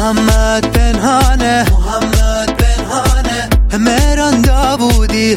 محمد پنهانه مهران داوودی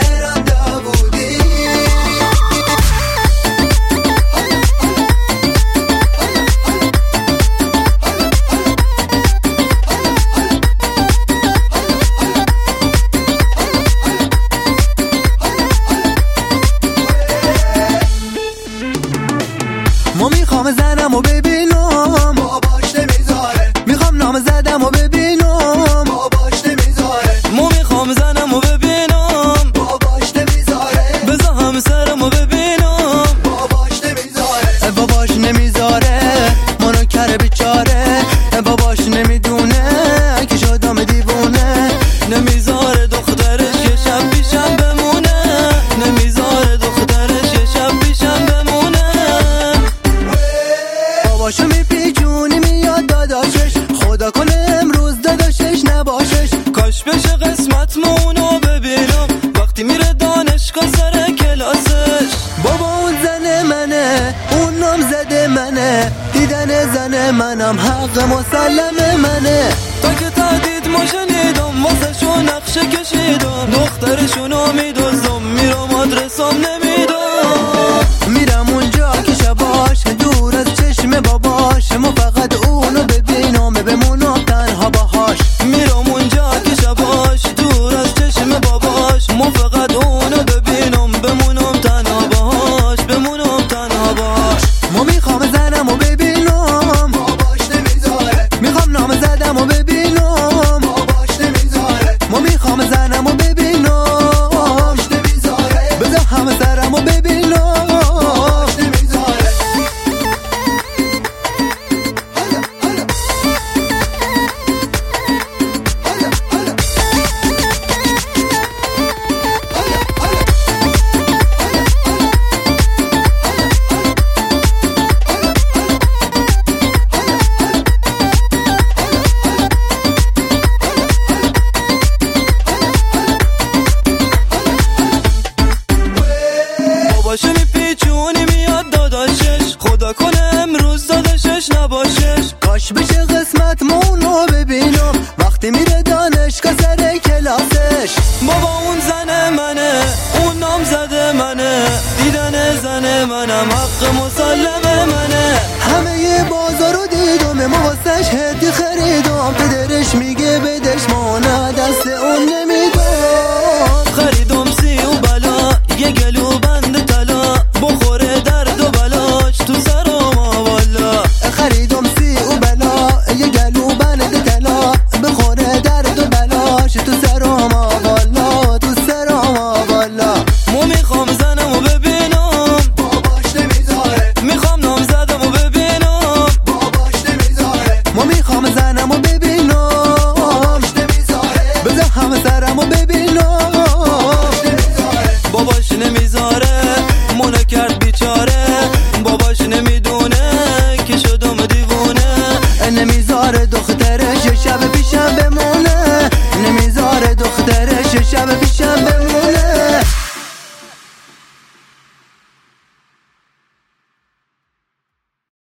ما میخوام زنمو ببینم باباش نمیذاره، میخوام نام زدمو ببینم باباش نمیذاره، ما میخوام زنمو ببینم باباش نمیذاره، بذار همسرمو ببینم باباش نمیذاره، منو کره بیچاره، باباش نمیدونه که شدم دیوونه، نمیذاره دخترش یه شب پیشم بمونه، نمیذاره دخترش یه شب پیشم بمونه. باباشو میپیچونی میاد داداشش، خدا کنه امروز داداشش نباشش. کاش بشه قسمت اونو ببینم وقتی میره دانشگاه سر کلاسش. بابا اون زن منه، اون نام زده منه، دیدن زن منم حق مسلم منه. تا که تهدید ما شنیدم واسه شو نقشه کشیدم، دخترشونو میدوزم میرم آدرسم نمیدم، میرم اونجا که شباش دور از چشم باباش، ما فقط اونو ببینم بمونم تنها باهاش. میرم اونجا که شباش دور از چشم باباش، ما فقط اونو ببینم بمونم تنها باهاش، بمونم تنها باهاش. ما میخوام زنمو ببینم باباش نمیذاره، میخوام نام زدمو ببینم باباش نمیذاره، ما میخوام زنمو ببینم باباش نمیذاره، بذار همسرمو ببینم باباش نمیذاره. باباشو میپیچونی میاد داداشش، خدا کنه امروز داداشش نباشش. کاش بشه قسمت مونو ببینم وقتی میره دانشگاه سر کلاسش. بابا اون زن منه، اون نام زده منه، دیدن زن منم حق مسلم منه. همه بازارو دیدم ما واسش